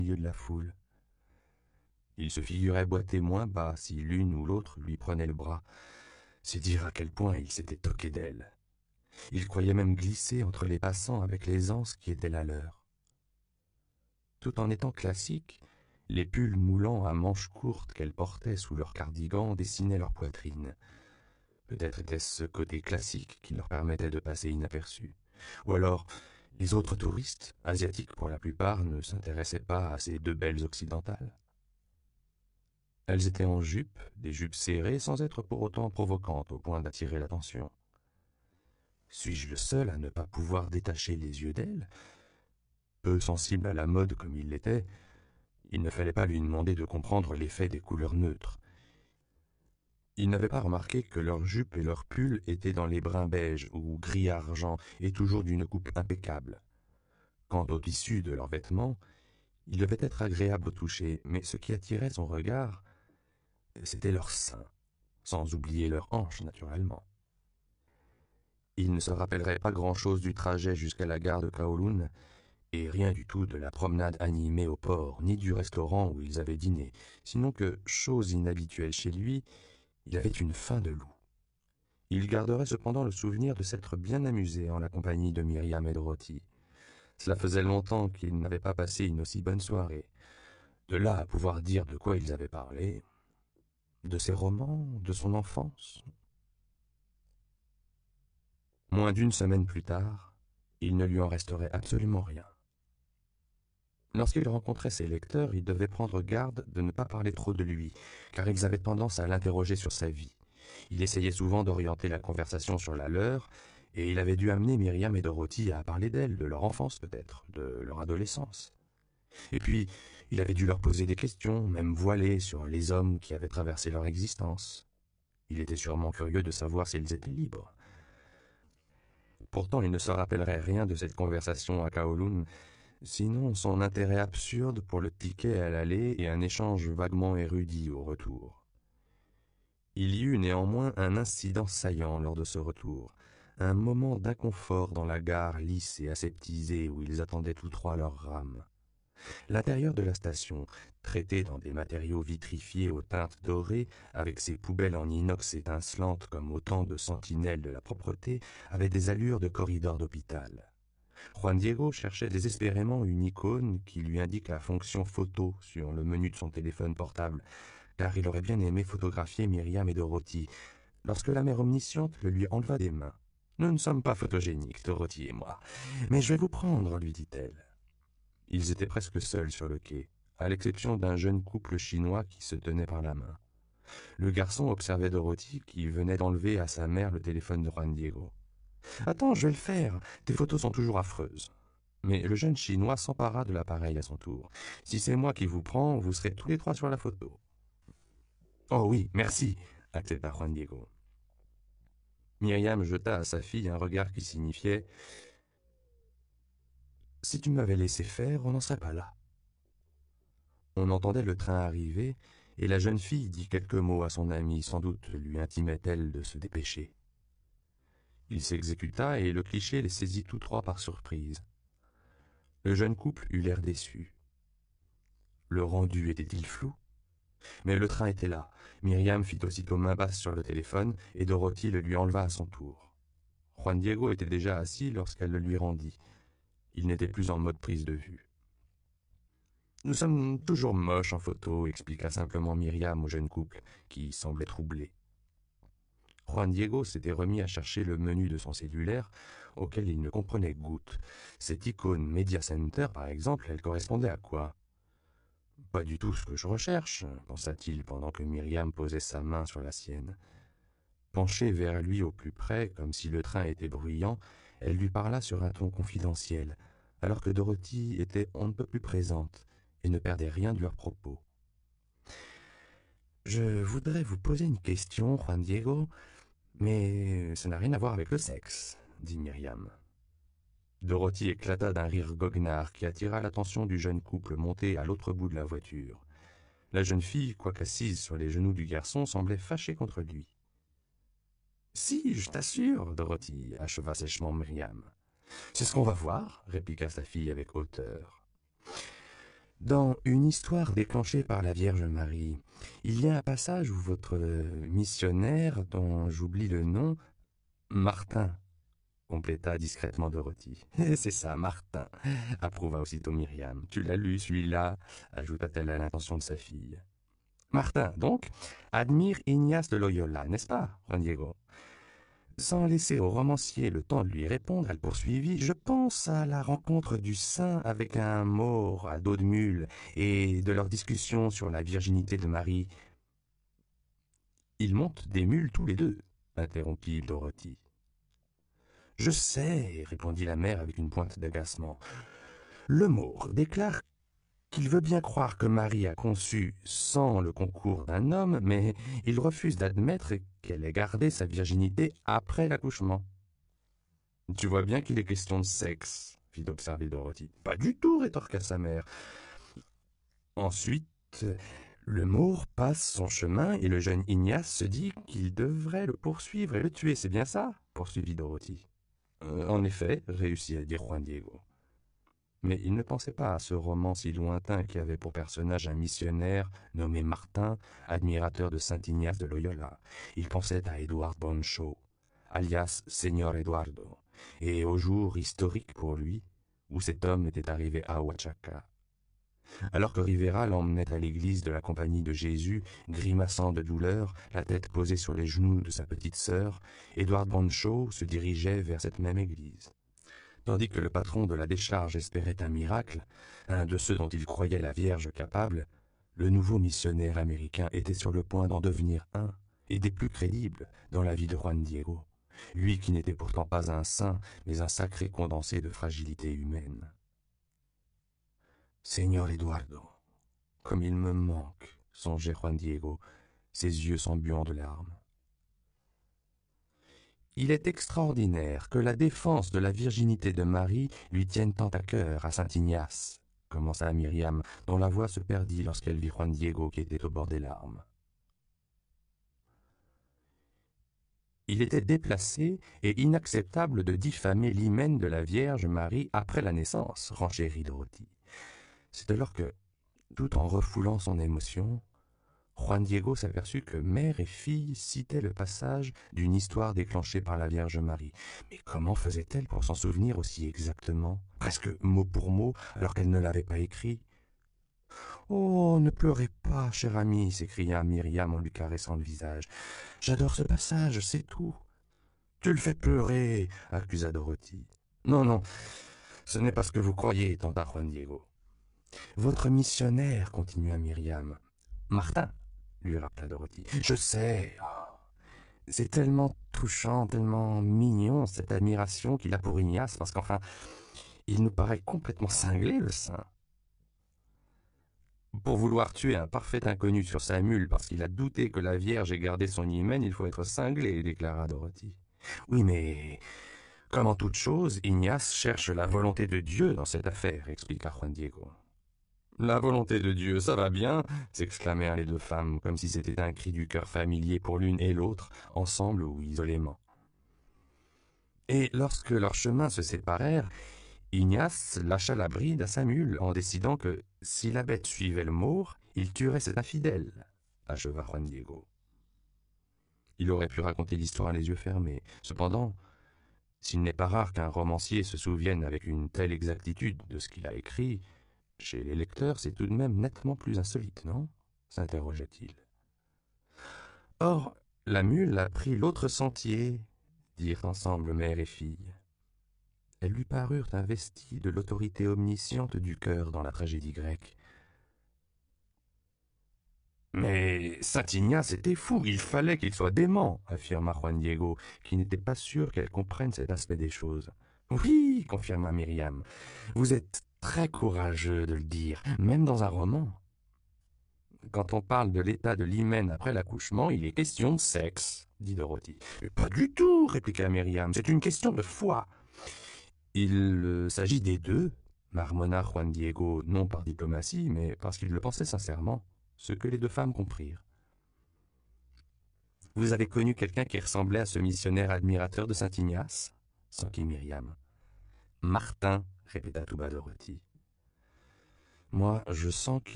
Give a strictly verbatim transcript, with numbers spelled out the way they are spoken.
milieu de la foule. Il se figurait boiter moins bas si l'une ou l'autre lui prenait le bras. C'est dire à quel point il s'était toqué d'elle. Il croyait même glisser entre les passants avec l'aisance qui était la leur. Tout en étant classiques, les pulls moulants à manches courtes qu'elle portait sous leur cardigan dessinaient leur poitrine. Peut-être était-ce ce côté classique qui leur permettait de passer inaperçus. Ou alors, les autres touristes, asiatiques pour la plupart, ne s'intéressaient pas à ces deux belles occidentales. Elles étaient en jupe, des jupes serrées sans être pour autant provocantes au point d'attirer l'attention. Suis-je le seul à ne pas pouvoir détacher les yeux d'elle? Peu sensible à la mode comme il l'était, il ne fallait pas lui demander de comprendre l'effet des couleurs neutres. Il n'avait pas remarqué que leurs jupes et leurs pulls étaient dans les bruns beige ou gris-argent et toujours d'une coupe impeccable. Quant au tissu de leurs vêtements, il devait être agréable au toucher, mais ce qui attirait son regard, c'était leurs seins, sans oublier leurs hanches naturellement. Il ne se rappellerait pas grand-chose du trajet jusqu'à la gare de Kowloon, et rien du tout de la promenade animée au port, ni du restaurant où ils avaient dîné, sinon que, chose inhabituelle chez lui, il avait une faim de loup. Il garderait cependant le souvenir de s'être bien amusé en la compagnie de Myriam et Dorothy. Cela faisait longtemps qu'ils n'avaient pas passé une aussi bonne soirée. De là à pouvoir dire de quoi ils avaient parlé, de ses romans, de son enfance. Moins d'une semaine plus tard, il ne lui en resterait absolument rien. Lorsqu'il rencontrait ses lecteurs, il devait prendre garde de ne pas parler trop de lui, car ils avaient tendance à l'interroger sur sa vie. Il essayait souvent d'orienter la conversation sur la leur, et il avait dû amener Myriam et Dorothy à parler d'elle, de leur enfance peut-être, de leur adolescence. Et puis, il avait dû leur poser des questions, même voilées, sur les hommes qui avaient traversé leur existence. Il était sûrement curieux de savoir s'ils étaient libres. Pourtant, il ne se rappellerait rien de cette conversation à Kowloon, sinon son intérêt absurde pour le ticket à l'aller et un échange vaguement érudit au retour. Il y eut néanmoins un incident saillant lors de ce retour, un moment d'inconfort dans la gare lisse et aseptisée où ils attendaient tous trois leur rame. L'intérieur de la station, traité dans des matériaux vitrifiés aux teintes dorées, avec ses poubelles en inox étincelantes comme autant de sentinelles de la propreté, avait des allures de corridor d'hôpital. Juan Diego cherchait désespérément une icône qui lui indique la fonction photo sur le menu de son téléphone portable, car il aurait bien aimé photographier Myriam et Dorothy, lorsque la mère omnisciente le lui enleva des mains. « Nous ne sommes pas photogéniques, Dorothy et moi, mais je vais vous prendre, lui dit-elle. Ils étaient presque seuls sur le quai, à l'exception d'un jeune couple chinois qui se tenait par la main. Le garçon observait Dorothy qui venait d'enlever à sa mère le téléphone de Juan Diego. « Attends, je vais le faire, tes photos sont toujours affreuses. » Mais le jeune chinois s'empara de l'appareil à son tour. « Si c'est moi qui vous prends, vous serez tous les trois sur la photo. »« Oh oui, merci, » accepta Juan Diego. Myriam jeta à sa fille un regard qui signifiait « Si tu m'avais laissé faire, on n'en serait pas là. » On entendait le train arriver, et la jeune fille dit quelques mots à son ami, sans doute lui intimait-elle de se dépêcher. Il s'exécuta et le cliché les saisit tous trois par surprise. Le jeune couple eut l'air déçu. Le rendu était-il flou? Mais le train était là. Myriam fit aussitôt main basse sur le téléphone, et Dorothy le lui enleva à son tour. Juan Diego était déjà assis lorsqu'elle le lui rendit. Il n'était plus en mode prise de vue. « Nous sommes toujours moches en photo, » expliqua simplement Myriam au jeune couple, qui semblait troublé. Juan Diego s'était remis à chercher le menu de son cellulaire, auquel il ne comprenait goutte. Cette icône Media Center, par exemple, elle correspondait à quoi? « Pas du tout ce que je recherche, » pensa-t-il pendant que Myriam posait sa main sur la sienne. Penchée vers lui au plus près, comme si le train était bruyant, elle lui parla sur un ton confidentiel, alors que Dorothy était on ne peut plus présente et ne perdait rien de leurs propos. « Je voudrais vous poser une question, Juan Diego, mais ça n'a rien à voir avec le sexe, » dit Myriam. Dorothy éclata d'un rire goguenard qui attira l'attention du jeune couple monté à l'autre bout de la voiture. La jeune fille, quoiqu'assise sur les genoux du garçon, semblait fâchée contre lui. « Si, je t'assure, Dorothy, » acheva sèchement Myriam. « C'est ce qu'on va voir, » répliqua sa fille avec hauteur. Dans une histoire déclenchée par la Vierge Marie, il y a un passage où votre missionnaire, dont j'oublie le nom, Martin, compléta discrètement Dorothy. « C'est ça, Martin, approuva aussitôt Myriam. Tu l'as lu, celui-là, ajouta-t-elle à l'intention de sa fille. Martin, donc, admire Ignace de Loyola, n'est-ce pas, Juan Diego? Sans laisser au romancier le temps de lui répondre, elle poursuivit. Je pense à la rencontre du saint avec un maure à dos de mule et de leur discussion sur la virginité de Marie. Ils montent des mules tous les deux, interrompit Dorothy. Je sais, répondit la mère avec une pointe d'agacement. Le maure déclare qu'il veut bien croire que Marie a conçu sans le concours d'un homme, mais il refuse d'admettre qu'elle ait gardé sa virginité après l'accouchement. « Tu vois bien qu'il est question de sexe, » fit observer Dorothy. « Pas du tout, rétorqua sa mère. Ensuite, le maure passe son chemin et le jeune Ignace se dit qu'il devrait le poursuivre et le tuer, c'est bien ça ?» poursuivit Dorothy. Euh, « En effet, » réussit à dire Juan Diego. Mais il ne pensait pas à ce roman si lointain qui avait pour personnage un missionnaire nommé Martin, admirateur de saint Ignace de Loyola. Il pensait à Edward Bonshaw, alias Señor Eduardo, et au jour historique pour lui où cet homme était arrivé à Oaxaca. Alors que Rivera l'emmenait à l'église de la Compagnie de Jésus, grimaçant de douleur, la tête posée sur les genoux de sa petite sœur, Edward Bonshaw se dirigeait vers cette même église. Tandis que le patron de la décharge espérait un miracle, un de ceux dont il croyait la Vierge capable, le nouveau missionnaire américain était sur le point d'en devenir un, et des plus crédibles, dans la vie de Juan Diego, lui qui n'était pourtant pas un saint, mais un sacré condensé de fragilité humaine. « Señor Eduardo, comme il me manque, » songeait Juan Diego, ses yeux s'embuant de larmes. Il est extraordinaire que la défense de la virginité de Marie lui tienne tant à cœur à saint Ignace, commença Myriam, dont la voix se perdit lorsqu'elle vit Juan Diego qui était au bord des larmes. Il était déplacé et inacceptable de diffamer l'hymen de la Vierge Marie après la naissance, renchérit Dorothy. C'est alors que, tout en refoulant son émotion, Juan Diego s'aperçut que mère et fille citaient le passage d'une histoire déclenchée par la Vierge Marie. Mais comment faisait-elle pour s'en souvenir aussi exactement, presque mot pour mot, alors qu'elle ne l'avait pas écrit? « Oh, ne pleurez pas, cher ami, » s'écria Myriam en lui caressant le visage. « J'adore ce passage, c'est tout. »« Tu le fais pleurer, » accusa Dorothy. « Non, non, ce n'est pas ce que vous croyez, tenta Juan Diego. »« Votre missionnaire, » continua Myriam. « Martin, » lui rappela Dorothy. « Je sais. C'est tellement touchant, tellement mignon, cette admiration qu'il a pour Ignace, parce qu'enfin, il nous paraît complètement cinglé, le saint. Pour vouloir tuer un parfait inconnu sur sa mule parce qu'il a douté que la Vierge ait gardé son hymen, il faut être cinglé, déclara Dorothy. Oui, mais comme en toute chose, Ignace cherche la volonté de Dieu dans cette affaire, expliqua Juan Diego. La volonté de Dieu, ça va bien, s'exclamèrent les deux femmes, comme si c'était un cri du cœur familier pour l'une et l'autre, ensemble ou isolément. Et lorsque leurs chemins se séparèrent, Ignace lâcha la bride à sa mule en décidant que, si la bête suivait le maure, il tuerait cet infidèle, acheva Juan Diego. Il aurait pu raconter l'histoire les yeux fermés. Cependant, s'il n'est pas rare qu'un romancier se souvienne avec une telle exactitude de ce qu'il a écrit, chez les lecteurs, c'est tout de même nettement plus insolite, non ? S'interrogea-t-il. Or, la mule a pris l'autre sentier, dirent ensemble mère et fille. Elles lui parurent investies de l'autorité omnisciente du cœur dans la tragédie grecque. « Mais saint Ignace était fou, il fallait qu'il soit dément, » affirma Juan Diego, qui n'était pas sûr qu'elle comprenne cet aspect des choses. « Oui, » confirma Myriam, « vous êtes très courageux de le dire, même dans un roman. Quand on parle de l'état de l'hymen après l'accouchement, il est question de sexe, » dit Dorothy. « Pas du tout, » répliqua Myriam, « c'est une question de foi. » Il euh, s'agit des deux, marmonna Juan Diego, non par diplomatie, mais parce qu'il le pensait sincèrement, ce que les deux femmes comprirent. « Vous avez connu quelqu'un qui ressemblait à ce missionnaire admirateur de saint Ignace ?» s'enquit Myriam. « Martin, » répéta tout bas Dorothy. Moi, je sens